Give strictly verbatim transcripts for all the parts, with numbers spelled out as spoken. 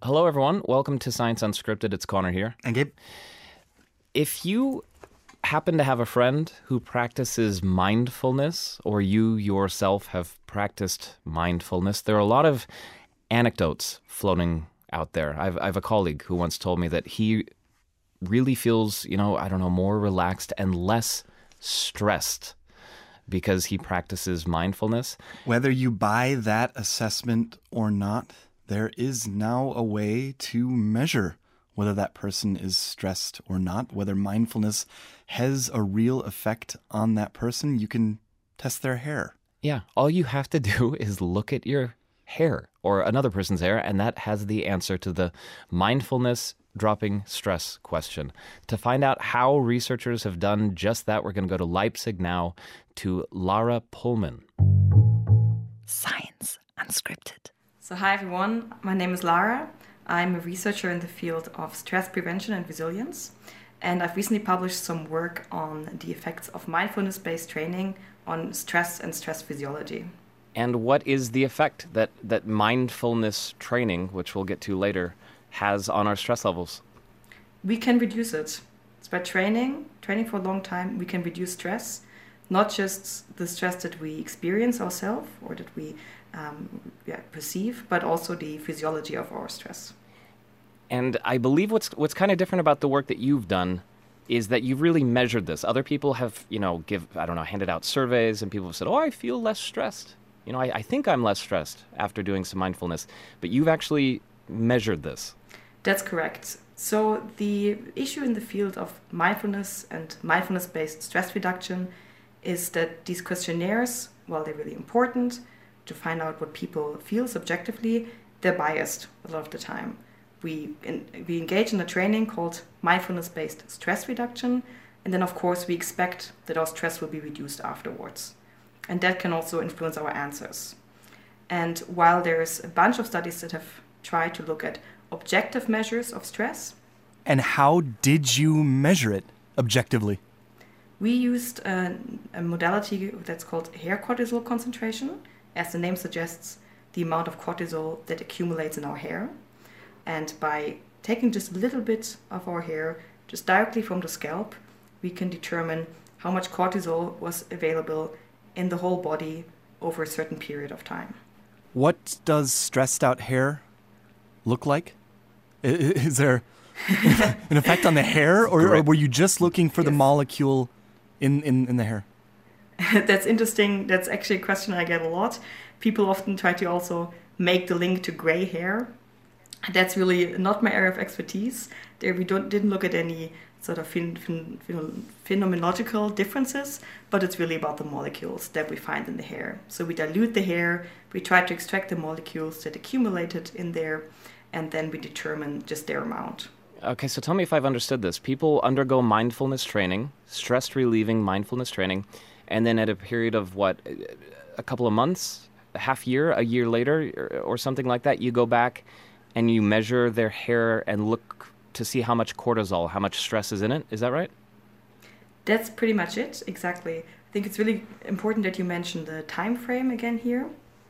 Hello, everyone. Welcome to Science Unscripted. It's Connor here. And Gabe. If you happen to have a friend who practices mindfulness, or you yourself have practiced mindfulness, there are a lot of anecdotes floating out there. I've, I have a colleague who once told me that he really feels, you know, I don't know, more relaxed and less stressed because he practices mindfulness. Whether you buy that assessment or not, there is now a way to measure whether that person is stressed or not, whether mindfulness has a real effect on that person. You can test their hair. Yeah, all you have to do is look at your hair or another person's hair, and that has the answer to the mindfulness dropping stress question. To find out how researchers have done just that, we're going to go to Leipzig now to Lara Pullman. Science Unscripted. So hi everyone, my name is Lara. I'm a researcher in the field of stress prevention and resilience, and I've recently published some work on the effects of mindfulness-based training on stress and stress physiology. And what is the effect that, that mindfulness training, which we'll get to later, has on our stress levels? We can reduce it. So by training, training for a long time, we can reduce stress, not just the stress that we experience ourselves or that we um, yeah, perceive, but also the physiology of our stress. And I believe what's what's kind of different about the work that you've done is that you've really measured this. Other people have, you know, give I don't know, handed out surveys, and people have said, "Oh, I feel less stressed. You know, I, I think I'm less stressed after doing some mindfulness." But you've actually measured this. That's correct. So the issue in the field of mindfulness and mindfulness-based stress reduction is that these questionnaires, while they're really important to find out what people feel subjectively, they're biased a lot of the time. We in, we engage in a training called mindfulness-based stress reduction, and then of course we expect that our stress will be reduced afterwards. And that can also influence our answers. And while there's a bunch of studies that have tried to look at objective measures of stress. And how did you measure it objectively? We used a, a modality that's called hair cortisol concentration. As the name suggests, the amount of cortisol that accumulates in our hair. And by taking just a little bit of our hair, just directly from the scalp, we can determine how much cortisol was available in the whole body over a certain period of time. What does stressed out hair look like? Is there an effect on the hair, or, or were you just looking for yes. the molecule in, in, in the hair? That's interesting. That's actually a question I get a lot. People often try to also make the link to gray hair. That's really not my area of expertise. There we don't didn't look at any sort of phen- phen- phenomenological differences, but it's really about the molecules that we find in the hair. So we dilute the hair, we try to extract the molecules that accumulated in there, and then we determine just their amount. Okay, so tell me if I've understood this. People undergo mindfulness training, stress-relieving mindfulness training, and then at a period of, what, a couple of months, a half year, a year later, or, or something like that, you go back and you measure their hair and look to see how much cortisol, how much stress is in it. Is that right? That's pretty much it, exactly. I think it's really important that you mention the time frame again here.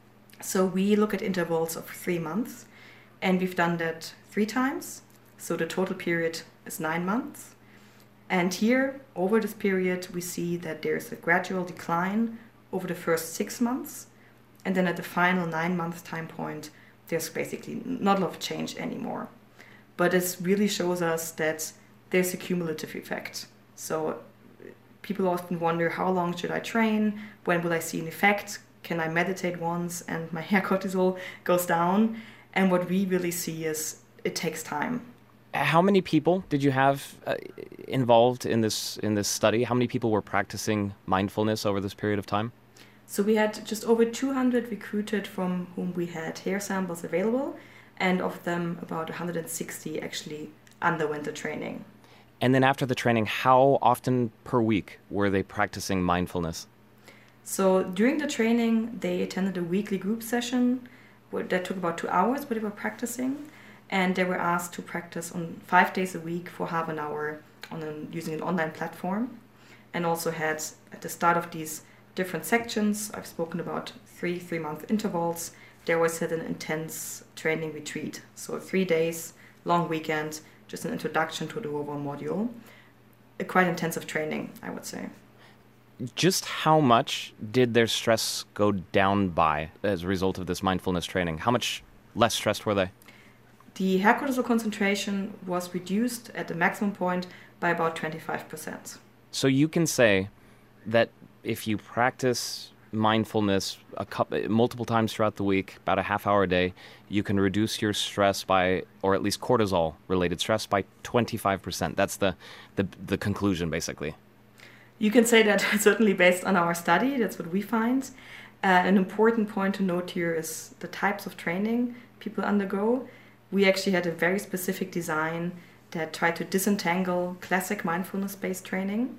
So we look at intervals of three months, and we've done that three times. So the total period is nine months. And here, over this period, we see that there's a gradual decline over the first six months. And then at the final nine-month time point, there's basically not a lot of change anymore. But this really shows us that there's a cumulative effect. So people often wonder, how long should I train? When will I see an effect? Can I meditate once and my hair cortisol goes down? And what we really see is it takes time. How many people did you have uh, involved in this in this study? How many people were practicing mindfulness over this period of time? So we had just over two hundred recruited from whom we had hair samples available, and of them about one hundred sixty actually underwent the training. And then after the training, how often per week were they practicing mindfulness? So during the training, they attended a weekly group session that took about two hours where they were practicing, and they were asked to practice on five days a week for half an hour on an, using an online platform, and also had at the start of these different sections, I've spoken about three three-month intervals, they always had an intense training retreat. So three days, long weekend, just an introduction to the overall module. A quite intensive training, I would say. Just how much did their stress go down by as a result of this mindfulness training? How much less stressed were they? The hair cortisol concentration was reduced at the maximum point by about twenty-five percent. So you can say that if you practice mindfulness a couple, multiple times throughout the week, about a half hour a day, you can reduce your stress by, or at least cortisol-related stress, by twenty-five percent. That's the, the, the conclusion, basically. You can say that certainly based on our study, that's what we find. Uh, an important point to note here is the types of training people undergo. We actually had a very specific design that tried to disentangle classic mindfulness-based training.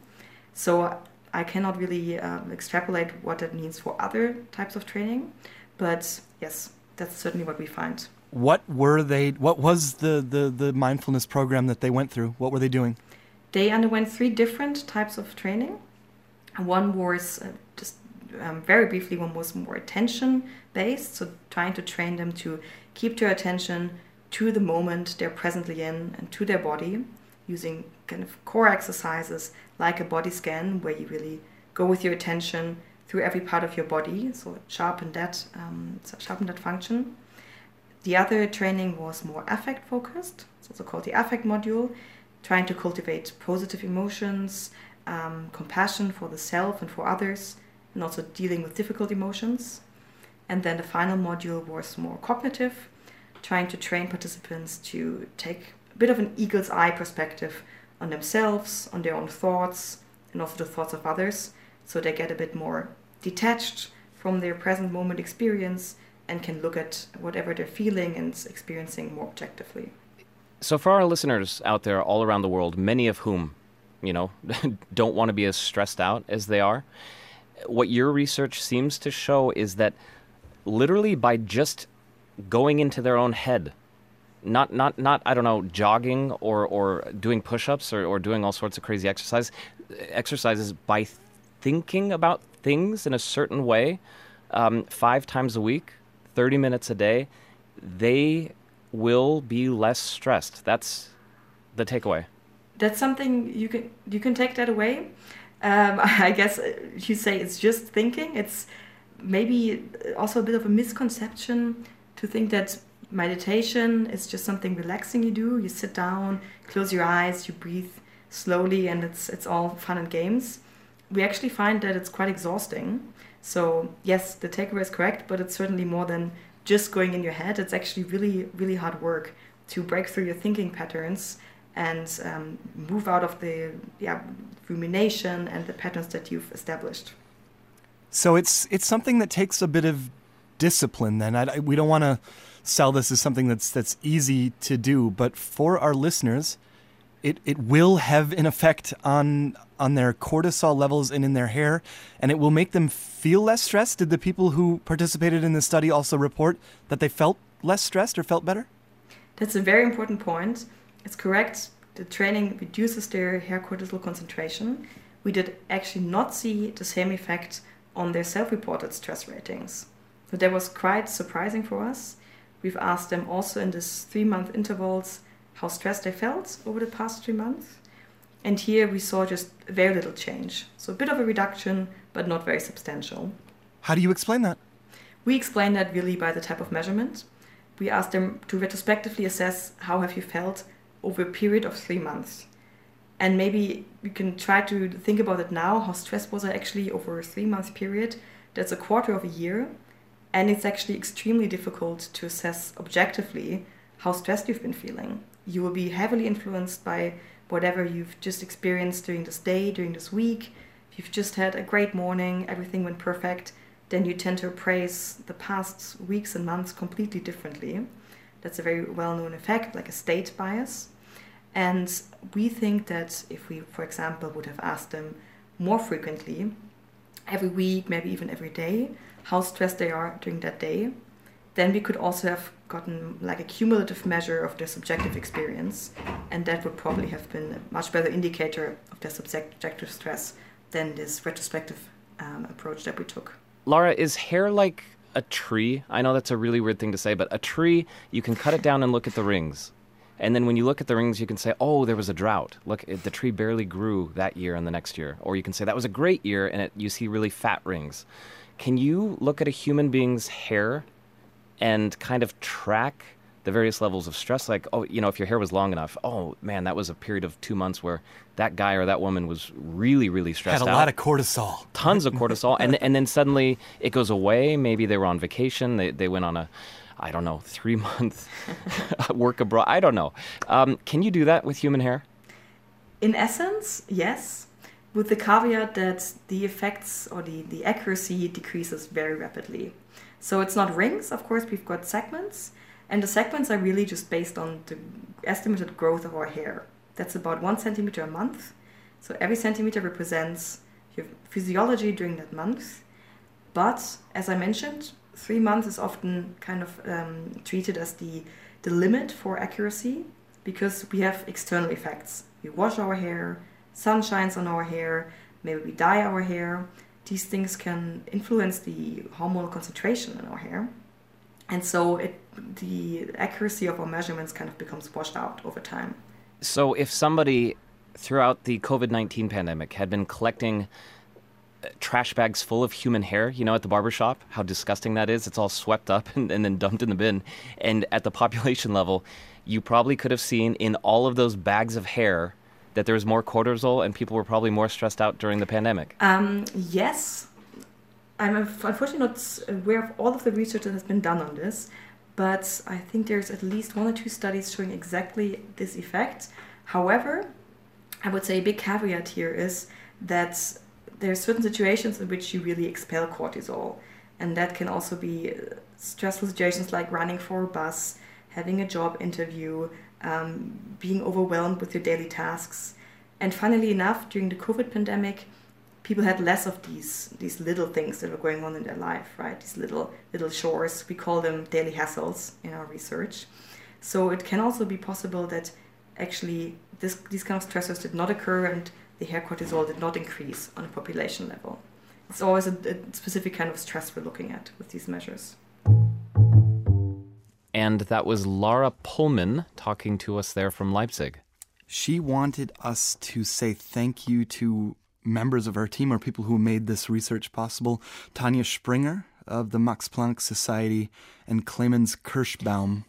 So I cannot really um, extrapolate what that means for other types of training, but yes, that's certainly what we find. What were they, what was the, the, the mindfulness program that they went through? What were they doing? They underwent three different types of training. One was, uh, just um, very briefly, one was more attention-based, so trying to train them to keep their attention to the moment they're presently in and to their body, using kind of core exercises like a body scan, where you really go with your attention through every part of your body, so sharpen that, um, sharpen that function. The other training was more affect-focused, it's also called the affect module, trying to cultivate positive emotions, um, compassion for the self and for others, and also dealing with difficult emotions. And then the final module was more cognitive, trying to train participants to take a bit of an eagle's eye perspective on themselves, on their own thoughts, and also the thoughts of others, so they get a bit more detached from their present moment experience and can look at whatever they're feeling and experiencing more objectively. So for our listeners out there all around the world, many of whom, you know, don't want to be as stressed out as they are, what your research seems to show is that literally by just going into their own head, not, not, not I don't know, jogging or, or doing push-ups or, or doing all sorts of crazy exercise, exercises, by thinking about things in a certain way, um, five times a week, thirty minutes a day, they will be less stressed. That's the takeaway. That's something you can you can take that away. Um, I guess you say it's just thinking. It's maybe also a bit of a misconception to think that meditation is just something relaxing you do. You sit down, close your eyes, you breathe slowly, and it's it's all fun and games. We actually find that it's quite exhausting. So yes, the takeaway is correct, but it's certainly more than just going in your head. It's actually really, really hard work to break through your thinking patterns and um, move out of the yeah, rumination and the patterns that you've established. So it's it's something that takes a bit of discipline then. I, we don't want to sell this as something that's that's easy to do, but for our listeners, it, it will have an effect on on their cortisol levels and in their hair, and it will make them feel less stressed. Did the people who participated in the study also report that they felt less stressed or felt better? That's a very important point. It's correct. The training reduces their hair cortisol concentration. We did actually not see the same effect on their self-reported stress ratings. So that was quite surprising for us. We've asked them also in this three-month intervals how stressed they felt over the past three months. And here we saw just very little change. So a bit of a reduction, but not very substantial. How do you explain that? We explain that really by the type of measurement. We asked them to retrospectively assess how have you felt over a period of three months. And maybe you can try to think about it now. How stressed was I actually over a three-month period? That's a quarter of a year. And it's actually extremely difficult to assess objectively how stressed you've been feeling. You will be heavily influenced by whatever you've just experienced during this day, during this week. If you've just had a great morning, everything went perfect, then you tend to appraise the past weeks and months completely differently. That's a very well-known effect, like a state bias. And we think that if we, for example, would have asked them more frequently, every week, maybe even every day, how stressed they are during that day, then we could also have gotten like a cumulative measure of their subjective experience, and that would probably have been a much better indicator of their subjective stress than this retrospective um, approach that we took. Lara, is hair like a tree, I know that's a really weird thing to say, but a tree, you can cut it down and look at the rings. And then when you look at the rings, you can say, oh, there was a drought. Look, it, the tree barely grew that year and the next year. Or you can say, that was a great year, and it, you see really fat rings. Can you look at a human being's hair and kind of track the various levels of stress? Like, oh, you know, if your hair was long enough, oh, man, that was a period of two months where that guy or that woman was really, really stressed out. Had a lot of cortisol. Tons of cortisol. and and then suddenly it goes away. Maybe they were on vacation. They, they went on a... I don't know, three-month work abroad. I don't know. Um, can you do that with human hair? In essence, yes, with the caveat that the effects or the, the accuracy decreases very rapidly. So it's not rings, of course, we've got segments, and the segments are really just based on the estimated growth of our hair. That's about one centimeter a month. So every centimeter represents your physiology during that month. But, as I mentioned, three months is often kind of um, treated as the, the limit for accuracy because we have external effects. We wash our hair, sun shines on our hair, maybe we dye our hair. These things can influence the hormonal concentration in our hair. And so it, the accuracy of our measurements kind of becomes washed out over time. So if somebody throughout the COVID nineteen pandemic had been collecting trash bags full of human hair, you know, at the barbershop, how disgusting that is. It's all swept up and, and then dumped in the bin. And at the population level, you probably could have seen in all of those bags of hair that there was more cortisol and people were probably more stressed out during the pandemic. Um, yes. I'm unfortunately not aware of all of the research that has been done on this, but I think there's at least one or two studies showing exactly this effect. However, I would say a big caveat here is that there are certain situations in which you really expel cortisol, and that can also be stressful situations like running for a bus, having a job interview, um, being overwhelmed with your daily tasks. And funnily enough, during the COVID pandemic, people had less of these these little things that were going on in their life, right? These little little chores. We call them daily hassles in our research. So it can also be possible that actually this, these kind of stressors did not occur and the hair cortisol did not increase on a population level. It's always a, a specific kind of stress we're looking at with these measures. And that was Laura Pullman talking to us there from Leipzig. She wanted us to say thank you to members of our team or people who made this research possible. Tanja Springer of the Max Planck Society and Clemens Kirschbaum,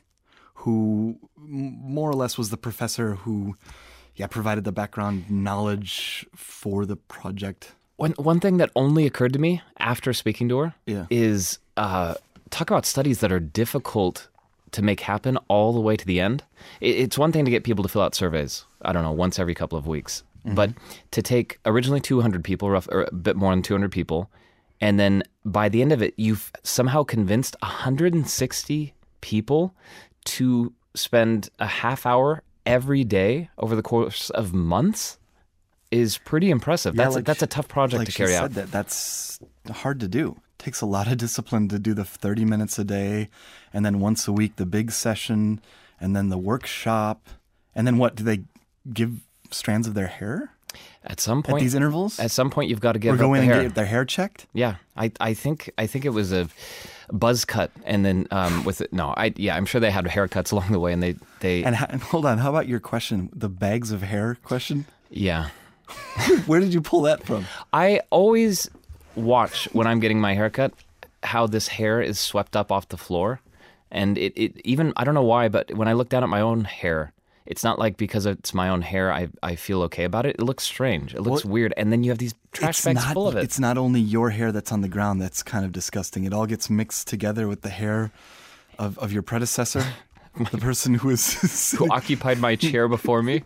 who more or less was the professor who yeah, provided the background knowledge for the project. One one thing that only occurred to me after speaking to her yeah. is uh, talk about studies that are difficult to make happen all the way to the end. It, it's one thing to get people to fill out surveys, I don't know, once every couple of weeks. Mm-hmm. But to take originally two hundred people, rough, or a bit more than two hundred people, and then by the end of it, you've somehow convinced one hundred sixty people to spend a half hour every day over the course of months is pretty impressive. Yeah, that's like a, that's a tough project like to carry she said, out. That, that's hard to do. It takes a lot of discipline to do the thirty minutes a day, and then once a week the big session, and then the workshop, and then what, do they give strands of their hair At some point, at these intervals? At some point, you've got to or give go up in the and hair. get their hair checked? Yeah, I, I think I think it was a buzz cut, and then um, with it, no, I yeah, I'm sure they had haircuts along the way, and they they And, and hold on, how about your question, the bags of hair question? yeah. Where did you pull that from? I always watch when I'm getting my haircut how this hair is swept up off the floor, and it, it even I don't know why, but when I look down at my own hair, it's not like because it's my own hair I, I feel okay about it. It looks strange. It looks Well, weird. And then you have these trash It's bags not, full of it. It's not only your hair that's on the ground that's kind of disgusting. It all gets mixed together with the hair of, of your predecessor, the person who was... Who occupied my chair before me.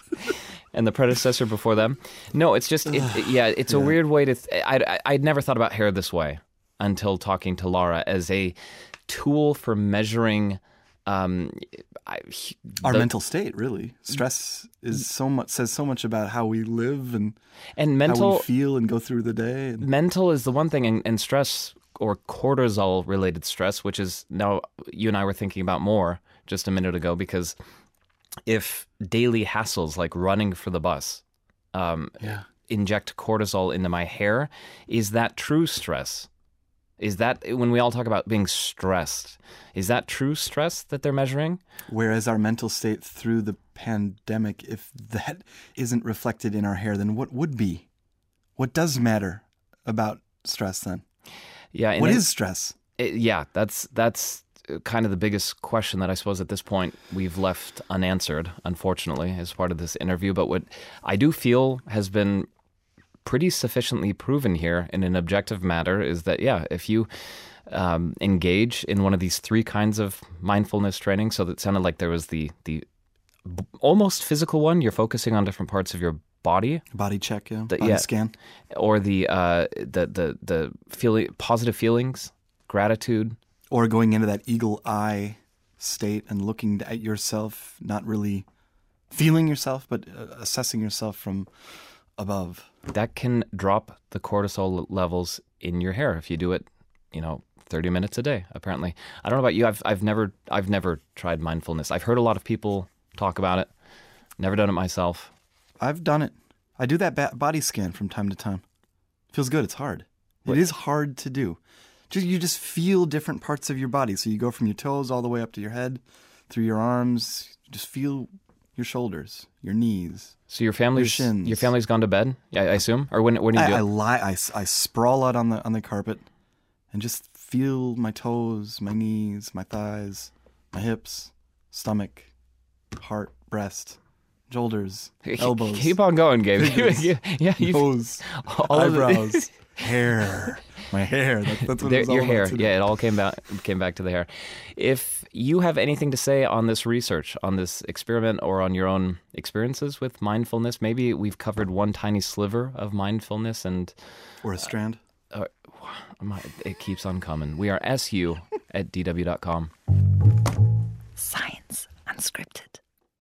And the predecessor before them. No, it's just, it, it- yeah, it's a Yeah. weird way to, th- I, I, I'd never thought about hair this way until talking to Laura as a tool for measuring um, I, Our the- mental state, really. Stress is so much says so much about how we live and and how mental, we feel and go through the day. And mental is the one thing, and, and stress or cortisol related stress, which is now you and I were thinking about more just a minute ago, because if daily hassles like running for the bus um, yeah, inject cortisol into my hair, is that true stress? Is that, when we all talk about being stressed, is that true stress that they're measuring? Whereas our mental state through the pandemic, if that isn't reflected in our hair, then what would be? What does matter about stress then? Yeah. What it, is stress? It, yeah, that's that's kind of the biggest question that I suppose at this point we've left unanswered, unfortunately, as part of this interview. But what I do feel has been pretty sufficiently proven here in an objective matter is that, yeah, if you um, engage in one of these three kinds of mindfulness training, so that sounded like there was the the almost physical one, you're focusing on different parts of your body, Body check, yeah. The- Body yeah. scan. or the uh, the the the feeling, positive feelings, gratitude. Or going into that eagle eye state and looking at yourself, not really feeling yourself, but uh, assessing yourself from above. That can drop the cortisol levels in your hair if you do it, you know, thirty minutes a day, apparently. I don't know about you. I've I've never I've never tried mindfulness. I've heard a lot of people talk about it. Never done it myself. I've done it. I do that ba- body scan from time to time. Feels good. It's hard. What- It is hard to do. Just, you just feel different parts of your body. So you go from your toes all the way up to your head, through your arms. Just feel your shoulders, your knees. So your family's shins. your family's gone to bed, I I assume, or when when do you do I, I it? lie. I, s- I sprawl out on the on the carpet, and just feel my toes, my knees, my thighs, my hips, stomach, heart, breast, shoulders, elbows, Keep on going, Gabe. fingers, yeah, you nose, all of the- eyebrows, hair, my hair. That, that's what There- it's all your about hair. today. Yeah, it all came back came back to the hair. If you have anything to say on this research, on this experiment, or on your own experiences with mindfulness, maybe we've covered one tiny sliver of mindfulness, and Or a strand. uh, my, it keeps on coming. We are S U at D W dot com. Science Unscripted.